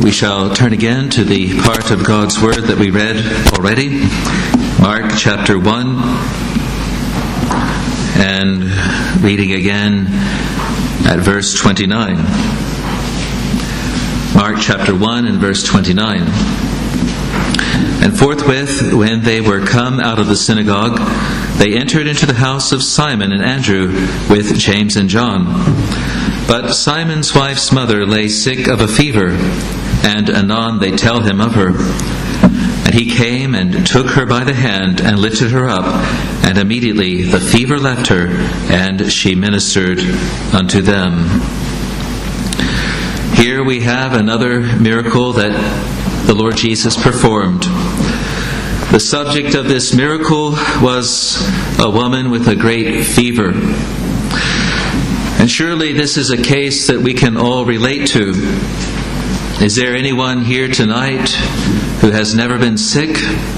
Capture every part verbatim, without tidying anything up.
We shall turn again to the part of God's Word that we read already, Mark chapter one, and reading again at verse twenty-nine. Mark chapter one and verse twenty-nine. And forthwith, when they were come out of the synagogue, they entered into the house of Simon and Andrew with James and John. But Simon's wife's mother lay sick of a fever, and anon they tell him of her. And he came and took her by the hand and lifted her up, and immediately the fever left her, and she ministered unto them. Here we have another miracle that the Lord Jesus performed. The subject of this miracle was a woman with a great fever. And surely this is a case that we can all relate to. Is there anyone here tonight who has never been sick?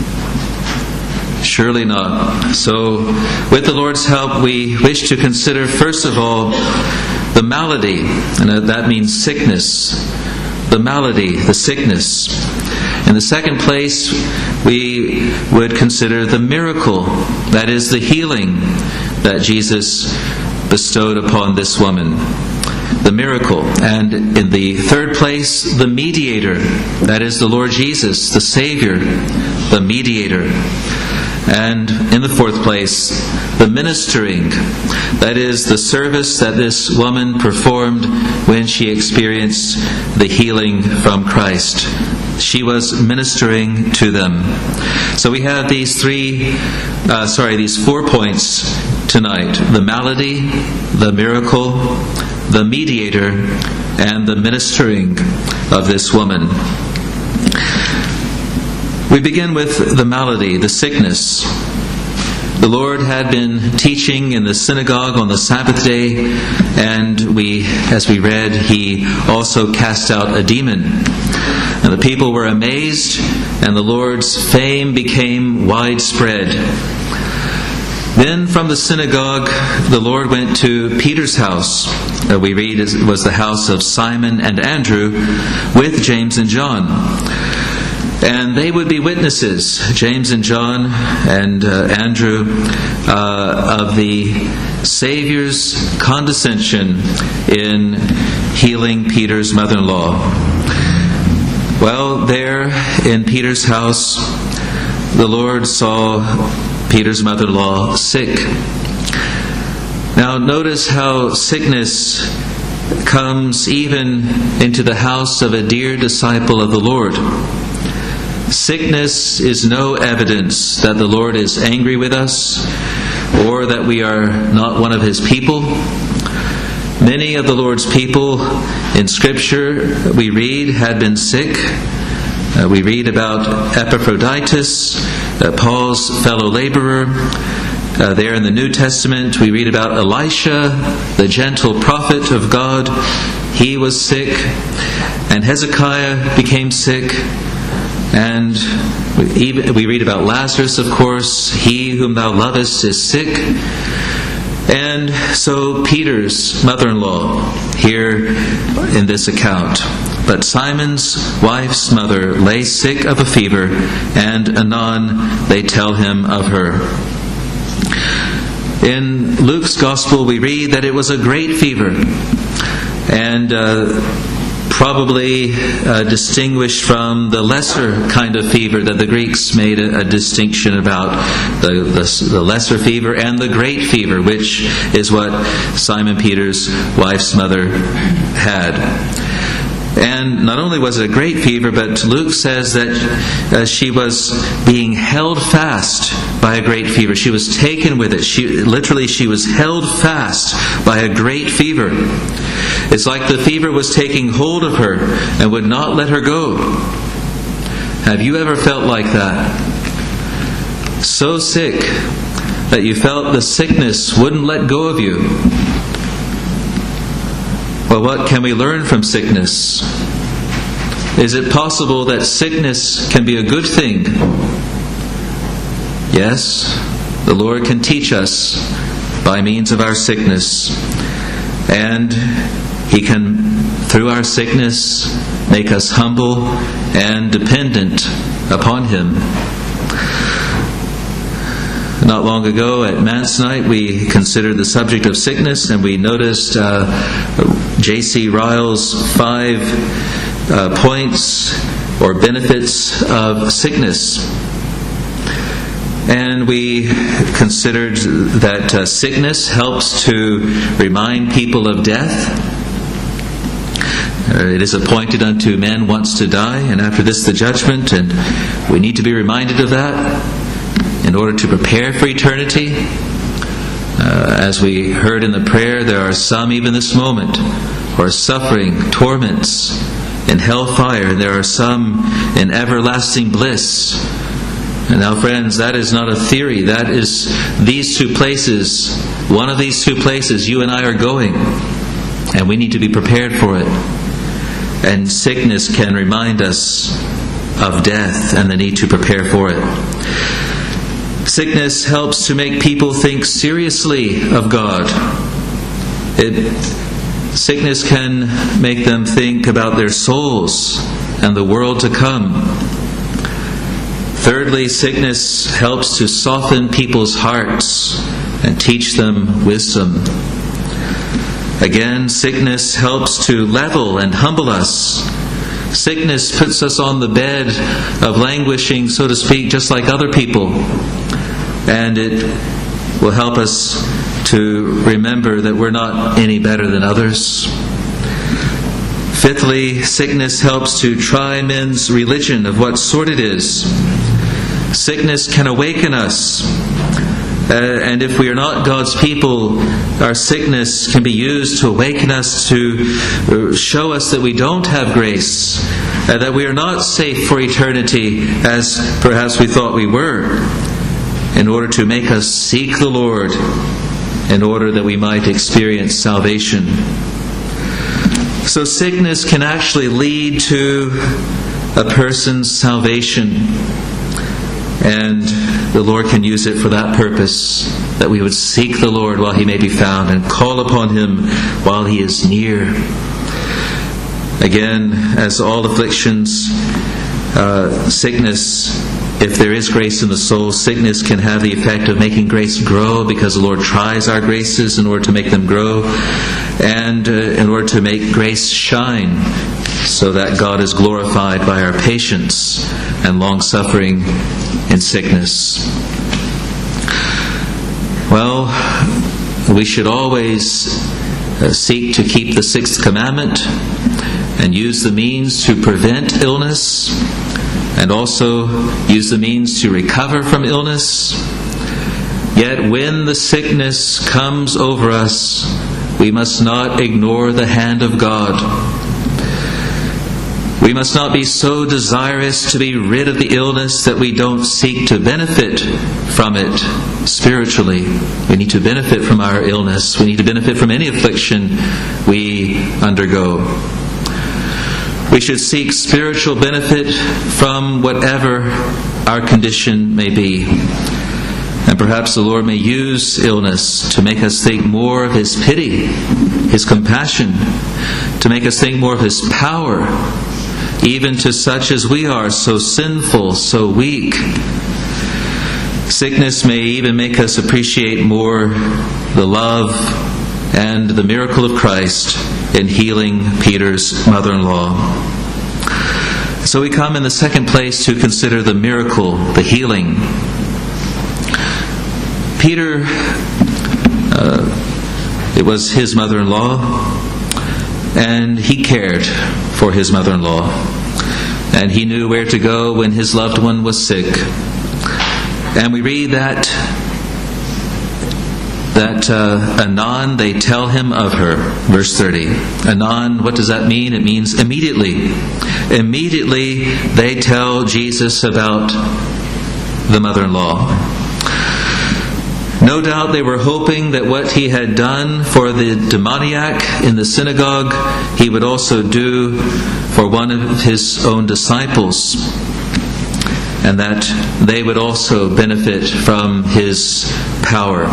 Surely not. So, with the Lord's help, we wish to consider, first of all, the malady, and that means sickness. The malady, the sickness. In the second place, we would consider the miracle, that is, the healing that Jesus bestowed upon this woman. The miracle. And in the third place, the mediator, that is, the Lord Jesus, the Savior, the mediator. And in the fourth place, the ministering, that is, the service that this woman performed when she experienced the healing from Christ. She was ministering to them. So we have these three, uh, sorry, these four points tonight: the malady, the miracle, the mediator, and the ministering of this woman. We begin with the malady, the sickness. The Lord had been teaching in the synagogue on the Sabbath day, and we, as we read, He also cast out a demon. And the people were amazed, and the Lord's fame became widespread. Then from the synagogue, the Lord went to Peter's house. Uh, we read it was the house of Simon and Andrew with James and John. And they would be witnesses, James and John and uh, Andrew, uh, of the Savior's condescension in healing Peter's mother-in-law. Well, there in Peter's house, the Lord saw Peter's mother-in-law sick. Now notice how sickness comes even into the house of a dear disciple of the Lord. Sickness is no evidence that the Lord is angry with us or that we are not one of His people. Many of the Lord's people in Scripture, we read, had been sick. Uh, we read about Epaphroditus, uh, Paul's fellow laborer. Uh, there in the New Testament, we read about Elisha, the gentle prophet of God. He was sick. And Hezekiah became sick. And we, even, we read about Lazarus, of course. He whom thou lovest is sick. And so Peter's mother-in-law here in this account. But Simon's wife's mother lay sick of a fever, and anon they tell him of her. In Luke's Gospel we read that it was a great fever, and uh, probably uh, distinguished from the lesser kind of fever that the Greeks made a, a distinction about, the, the, the lesser fever and the great fever, which is what Simon Peter's wife's mother had. And not only was it a great fever, but Luke says that uh, she was being held fast by a great fever. She was taken with it. She literally, she was held fast by a great fever. It's like the fever was taking hold of her and would not let her go. Have you ever felt like that? So sick that you felt the sickness wouldn't let go of you. Well, what can we learn from sickness? Is it possible that sickness can be a good thing? Yes, the Lord can teach us by means of our sickness. And He can, through our sickness, make us humble and dependent upon Him. Not long ago at Manse Night, we considered the subject of sickness, and we noticed uh, J C Ryle's five uh, points or benefits of sickness. And we considered that uh, sickness helps to remind people of death. Uh, it is appointed unto men once to die, and after this the judgment, and we need to be reminded of that in order to prepare for eternity. Uh, as we heard in the prayer, there are some even this moment who are suffering torments in hellfire, and there are some in everlasting bliss. And now, friends, that is not a theory. That is these two places, one of these two places you and I are going, and we need to be prepared for it. And sickness can remind us of death and the need to prepare for it. Sickness helps to make people think seriously of God. It, sickness can make them think about their souls and the world to come. Thirdly, sickness helps to soften people's hearts and teach them wisdom. Again, sickness helps to level and humble us. Sickness puts us on the bed of languishing, so to speak, just like other people. And it will help us to remember that we're not any better than others. Fifthly, sickness helps to try men's religion of what sort it is. Sickness can awaken us. Uh, and if we are not God's people, our sickness can be used to awaken us, to show us that we don't have grace, uh, that we are not safe for eternity as perhaps we thought we were, in order to make us seek the Lord, in order that we might experience salvation. So sickness can actually lead to a person's salvation. And the Lord can use it for that purpose, that we would seek the Lord while He may be found and call upon Him while He is near. Again, as all afflictions, uh, sickness, if there is grace in the soul, sickness can have the effect of making grace grow, because the Lord tries our graces in order to make them grow, and uh, in order to make grace shine, so that God is glorified by our patience and long-suffering in sickness. Well, we should always uh, seek to keep the sixth commandment and use the means to prevent illness, and also use the means to recover from illness. Yet when the sickness comes over us, we must not ignore the hand of God. We must not be so desirous to be rid of the illness that we don't seek to benefit from it spiritually. We need to benefit from our illness. We need to benefit from any affliction we undergo. We should seek spiritual benefit from whatever our condition may be. And perhaps the Lord may use illness to make us think more of His pity, His compassion, to make us think more of His power, even to such as we are, so sinful, so weak. Sickness may even make us appreciate more the love and the miracle of Christ in healing Peter's mother-in-law. So we come in the second place to consider the miracle, the healing. Peter, uh, it was his mother-in-law, and he cared for his mother-in-law. And he knew where to go when his loved one was sick. And we read that that uh, anon they tell him of her. Verse thirty. Anon, what does that mean? It means immediately. Immediately they tell Jesus about the mother-in-law. No doubt they were hoping that what he had done for the demoniac in the synagogue, he would also do for one of his own disciples, and that they would also benefit from his power.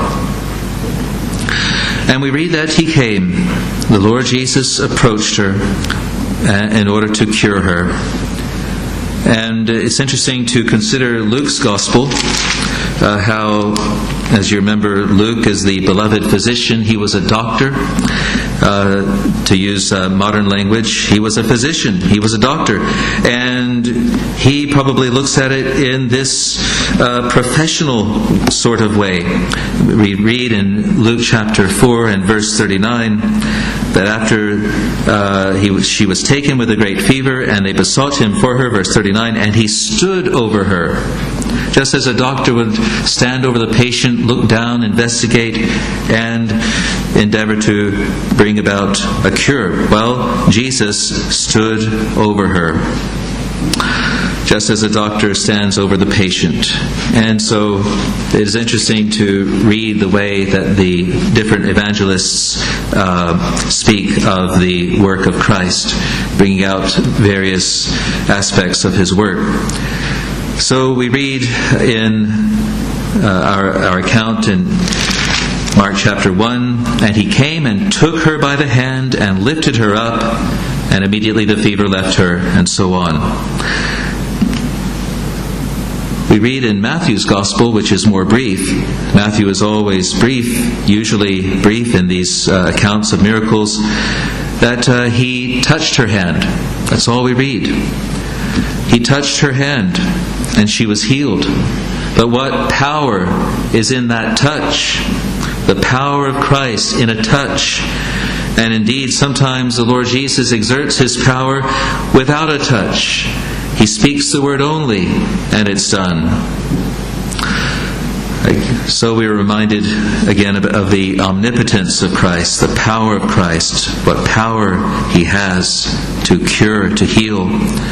And we read that he came. The Lord Jesus approached her, in order to cure her. And it's interesting to consider Luke's gospel, uh, how, as you remember, Luke is the beloved physician. He was a doctor. Uh, to use uh, modern language, he was a physician. He was a doctor. And he probably looks at it in this uh, professional sort of way. We read in Luke chapter four and verse thirty-nine that after uh, he was, she was taken with a great fever, and they besought him for her, verse thirty-nine, and he stood over her. Just as a doctor would stand over the patient, look down, investigate, and endeavor to bring about a cure. Well, Jesus stood over her, just as a doctor stands over the patient. And so it is interesting to read the way that the different evangelists uh, speak of the work of Christ, bringing out various aspects of his work. So we read in uh, our, our account in Mark chapter one, and he came and took her by the hand and lifted her up, and immediately the fever left her, and so on. We read in Matthew's Gospel, which is more brief. Matthew is always brief, usually brief in these uh, accounts of miracles, that uh, he touched her hand. That's all we read. He touched her hand, and she was healed. But what power is in that touch? The power of Christ in a touch. And indeed, sometimes the Lord Jesus exerts his power without a touch. He speaks the word only, and it's done. So we are reminded again of the omnipotence of Christ, the power of Christ, what power he has to cure, to heal.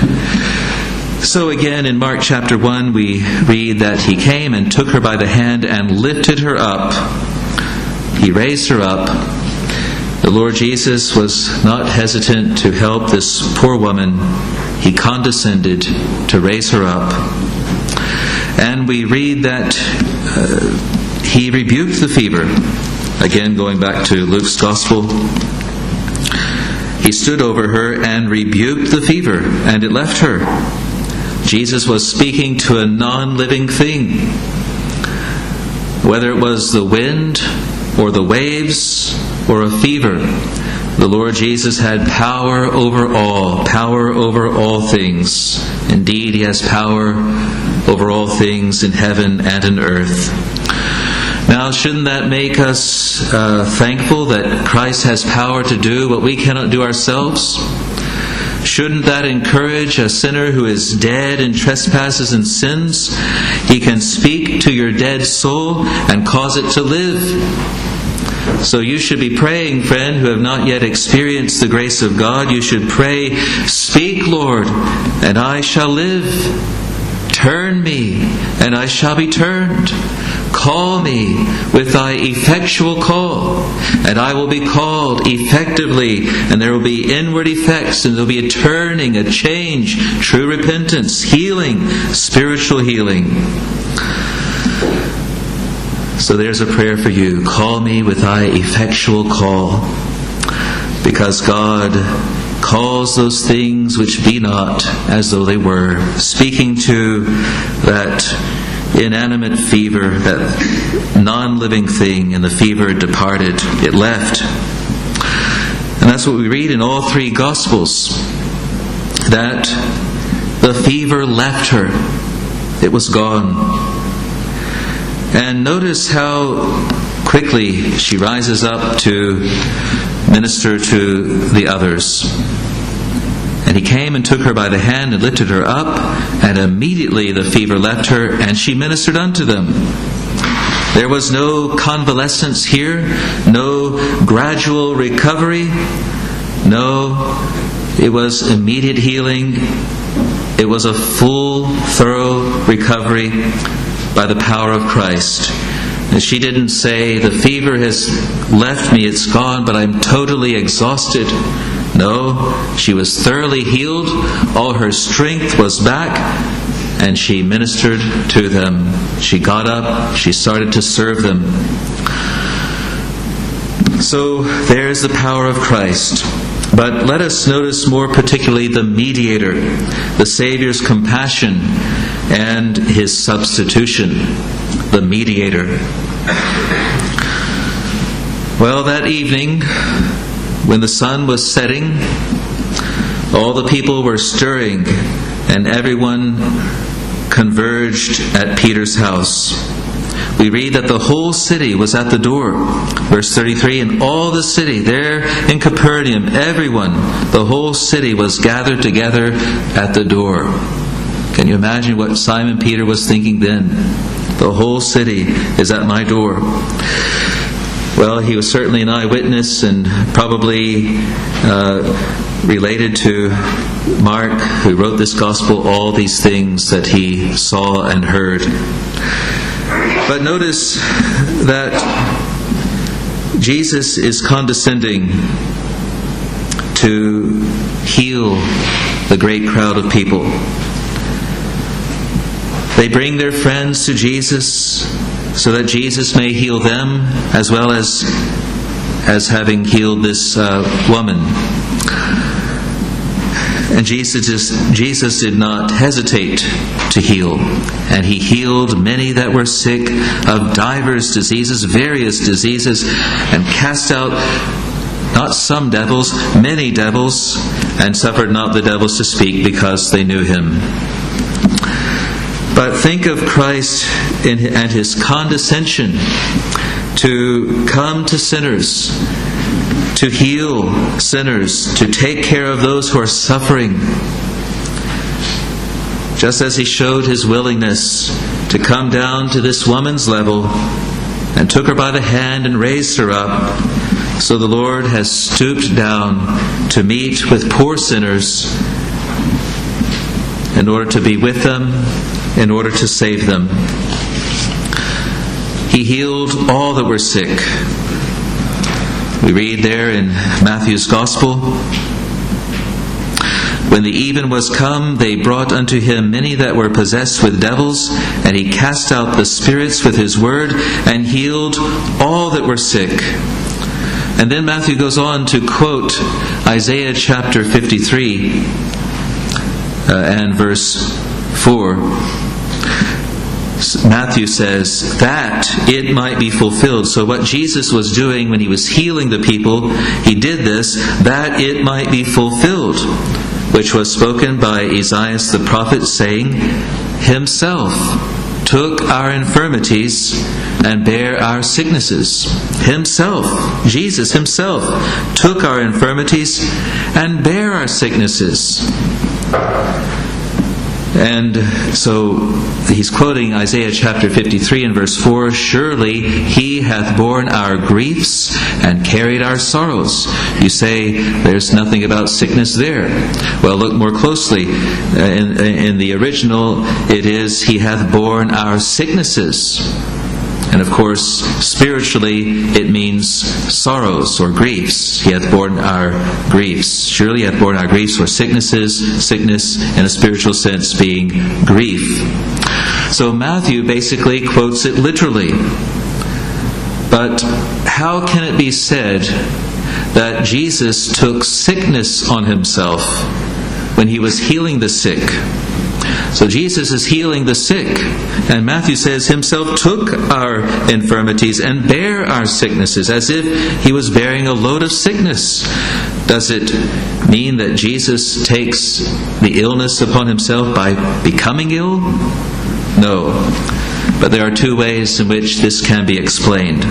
So again, in Mark chapter one, we read that he came and took her by the hand and lifted her up. He raised her up. The Lord Jesus was not hesitant to help this poor woman. He condescended to raise her up. And we read that uh, he rebuked the fever. Again, going back to Luke's Gospel, he stood over her and rebuked the fever, and it left her. Jesus was speaking to a non-living thing. Whether it was the wind or the waves or a fever, the Lord Jesus had power over all, power over all things. Indeed, he has power over all things in heaven and in earth. Now, shouldn't that make us uh, thankful that Christ has power to do what we cannot do ourselves? Shouldn't that encourage a sinner who is dead in trespasses and sins? He can speak to your dead soul and cause it to live. So you should be praying, friend, who have not yet experienced the grace of God. You should pray, "Speak, Lord, and I shall live. Turn me, and I shall be turned. Call me with thy effectual call, and I will be called effectively, and there will be inward effects, and there will be a turning, a change, true repentance, healing, spiritual healing." So there's a prayer for you. Call me with thy effectual call, because God calls those things which be not as though they were, speaking to that inanimate fever, that non-living thing, and the fever departed, it left. And that's what we read in all three Gospels, that the fever left her. It was gone. And notice how quickly she rises up to minister to the others. And he came and took her by the hand and lifted her up, and immediately the fever left her, and she ministered unto them. There was no convalescence here, no gradual recovery. No, it was immediate healing. It was a full, thorough recovery by the power of Christ. And she didn't say, "The fever has left me, it's gone, but I'm totally exhausted." No, she was thoroughly healed. All her strength was back, and she ministered to them. She got up, she started to serve them. So there's the power of Christ. But let us notice more particularly the mediator, the Savior's compassion and his substitution. The mediator. Well, that evening, when the sun was setting, all the people were stirring, and everyone converged at Peter's house. We read that the whole city was at the door. Verse thirty-three, and all the city there in Capernaum, everyone, the whole city was gathered together at the door. Can you imagine what Simon Peter was thinking then? The whole city is at my door. Well, he was certainly an eyewitness and probably uh, related to Mark, who wrote this gospel, all these things that he saw and heard. But notice that Jesus is condescending to heal the great crowd of people. They bring their friends to Jesus so that Jesus may heal them, as well as as having healed this uh, woman. And Jesus, just, Jesus did not hesitate to heal. And he healed many that were sick of divers diseases, various diseases, and cast out not some devils, many devils, and suffered not the devils to speak, because they knew him. But think of Christ in, and his condescension to come to sinners, to heal sinners, to take care of those who are suffering. Just as he showed his willingness to come down to this woman's level and took her by the hand and raised her up, so the Lord has stooped down to meet with poor sinners in order to be with them, in order to save them. He healed all that were sick. We read there in Matthew's Gospel, when the even was come, they brought unto him many that were possessed with devils, and he cast out the spirits with his word, and healed all that were sick. And then Matthew goes on to quote Isaiah chapter fifty-three uh, and verse four. Matthew says, that it might be fulfilled. So what Jesus was doing when he was healing the people, he did this, that it might be fulfilled, which was spoken by Isaiah the prophet, saying, himself took our infirmities and bare our sicknesses. Himself, Jesus himself, took our infirmities and bare our sicknesses. And so he's quoting Isaiah chapter fifty-three and verse four, surely he hath borne our griefs and carried our sorrows. You say there's nothing about sickness there. Well, look more closely. In, in the original, it is he hath borne our sicknesses. And of course, spiritually, it means sorrows or griefs. He hath borne our griefs. Surely he hath borne our griefs, or sicknesses, sickness in a spiritual sense being grief. So Matthew basically quotes it literally. But how can it be said that Jesus took sickness on himself when he was healing the sick? So Jesus is healing the sick, and Matthew says himself took our infirmities and bare our sicknesses, as if he was bearing a load of sickness. Does it mean that Jesus takes the illness upon himself by becoming ill? No. But there are two ways in which this can be explained.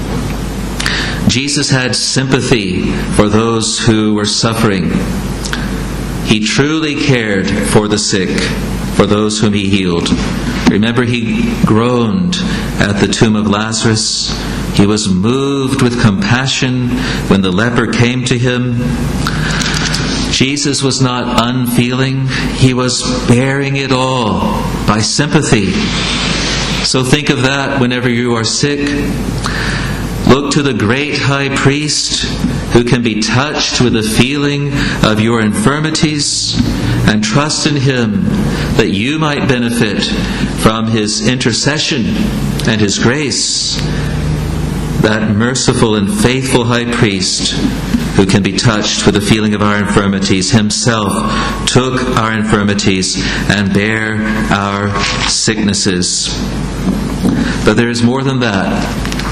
Jesus had sympathy for those who were suffering. He truly cared for the sick, for those whom he healed. Remember, he groaned at the tomb of Lazarus. He was moved with compassion when the leper came to him. Jesus was not unfeeling. He was bearing it all by sympathy. So think of that whenever you are sick. Look to the great high priest who can be touched with the feeling of your infirmities, and trust in him that you might benefit from his intercession and his grace. that merciful and faithful high priest who can be touched with the feeling of our infirmities, himself took our infirmities and bare our sicknesses. But there is more than that.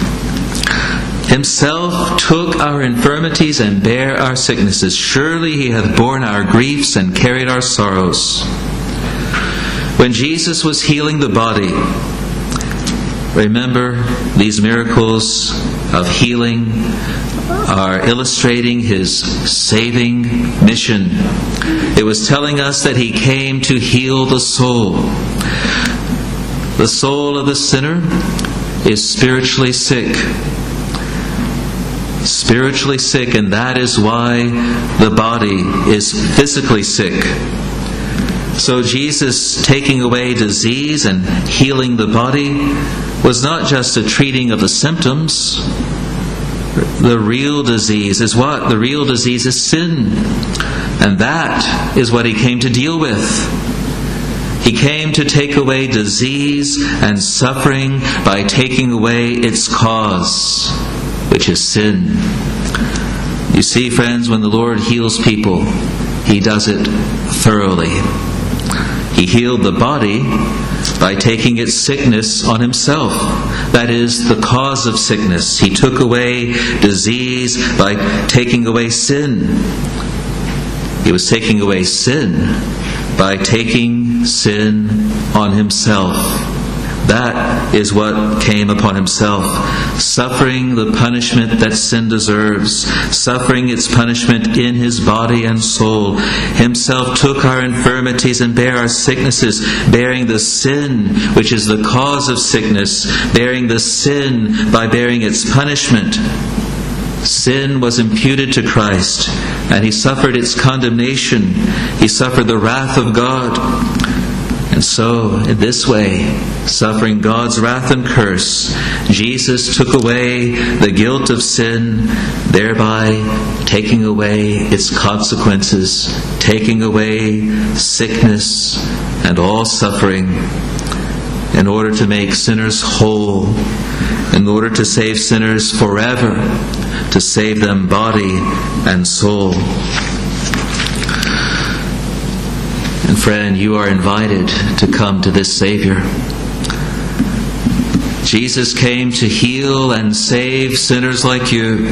Himself took our infirmities and bare our sicknesses. Surely he hath borne our griefs and carried our sorrows. When Jesus was healing the body, remember, these miracles of healing are illustrating his saving mission. It was telling us that he came to heal the soul. The soul of the sinner is spiritually sick. Spiritually sick, and that is why the body is physically sick. So Jesus taking away disease and healing the body was not just a treating of the symptoms. The real disease is what? The real disease is sin. And that is what he came to deal with. He came to take away disease and suffering by taking away its cause, which is sin. You see, friends, when the Lord heals people, he does it thoroughly. He healed the body by taking its sickness on himself. That is the cause of sickness. He took away disease by taking away sin. He was taking away sin by taking sin on himself. That is what came upon himself, suffering the punishment that sin deserves, suffering its punishment in his body and soul. Himself took our infirmities and bare our sicknesses, bearing the sin which is the cause of sickness, bearing the sin by bearing its punishment. Sin was imputed to Christ, and he suffered its condemnation. He suffered the wrath of God. And so, in this way, suffering God's wrath and curse, Jesus took away the guilt of sin, thereby taking away its consequences, taking away sickness and all suffering, in order to make sinners whole, in order to save sinners forever, to save them body and soul. And friend, you are invited to come to this Savior. Jesus came to heal and save sinners like you.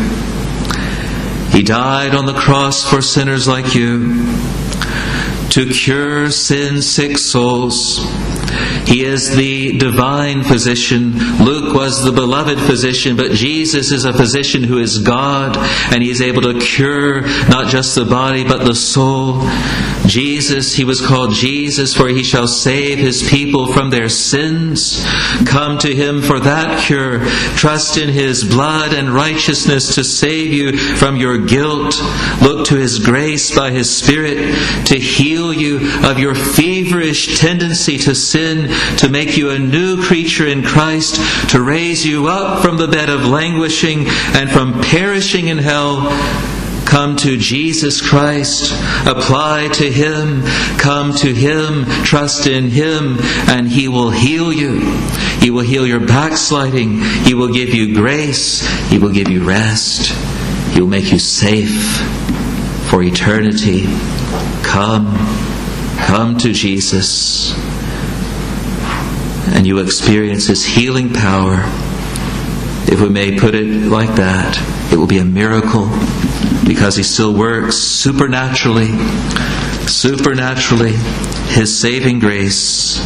He died on the cross for sinners like you, to cure sin-sick souls. He is the divine physician. Luke was the beloved physician, but Jesus is a physician who is God, and he is able to cure not just the body but the soul. Jesus, he was called Jesus, for he shall save his people from their sins. Come to him for that cure. Trust in his blood and righteousness to save you from your guilt. Look to his grace by his Spirit to heal you of your feverish tendency to sin, to make you a new creature in Christ, to raise you up from the bed of languishing and from perishing in hell. Come to Jesus Christ, apply to him, come to him, trust in him, and he will heal you. He will heal your backsliding. He will give you grace. He will give you rest. He will make you safe for eternity. Come, come to Jesus, and you experience his healing power. If we may put it like that, it will be a miracle, because he still works supernaturally, supernaturally, his saving grace.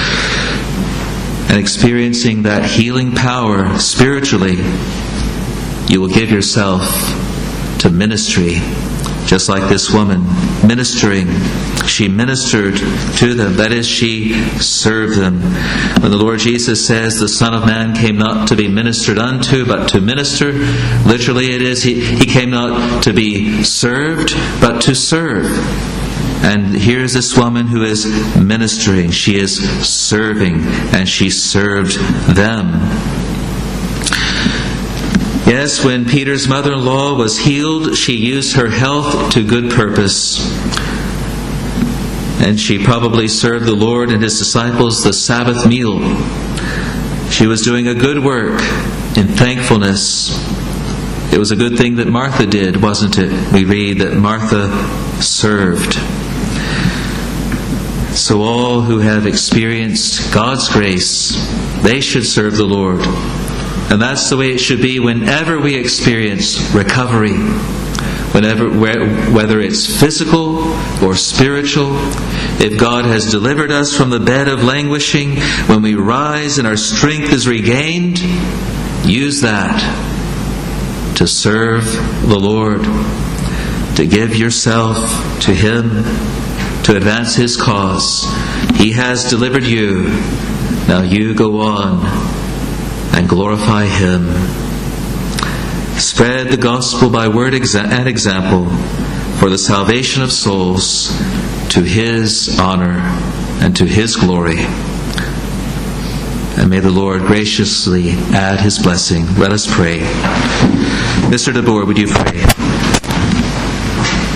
And experiencing that healing power spiritually, you will give yourself to ministry, just like this woman ministering. She ministered to them. That is, she served them. When the Lord Jesus says the Son of Man came not to be ministered unto, but to minister, literally it is, he, he came not to be served, but to serve. And here's this woman who is ministering. She is serving, and she served them. Yes, when Peter's mother-in-law was healed, she used her health to good purpose. And she probably served the Lord and his disciples the Sabbath meal. She was doing a good work in thankfulness. It was a good thing that Martha did, wasn't it? We read that Martha served. So all who have experienced God's grace, they should serve the Lord. And that's the way it should be whenever we experience recovery. Whenever, whether it's physical or spiritual, if God has delivered us from the bed of languishing, when we rise and our strength is regained, use that to serve the Lord, to give yourself to Him, to advance His cause. He has delivered you. Now you go on and glorify Him. Spread the gospel by word and example for the salvation of souls, to His honor and to His glory. And may the Lord graciously add His blessing. Let us pray. Mister DeBoer, would you pray?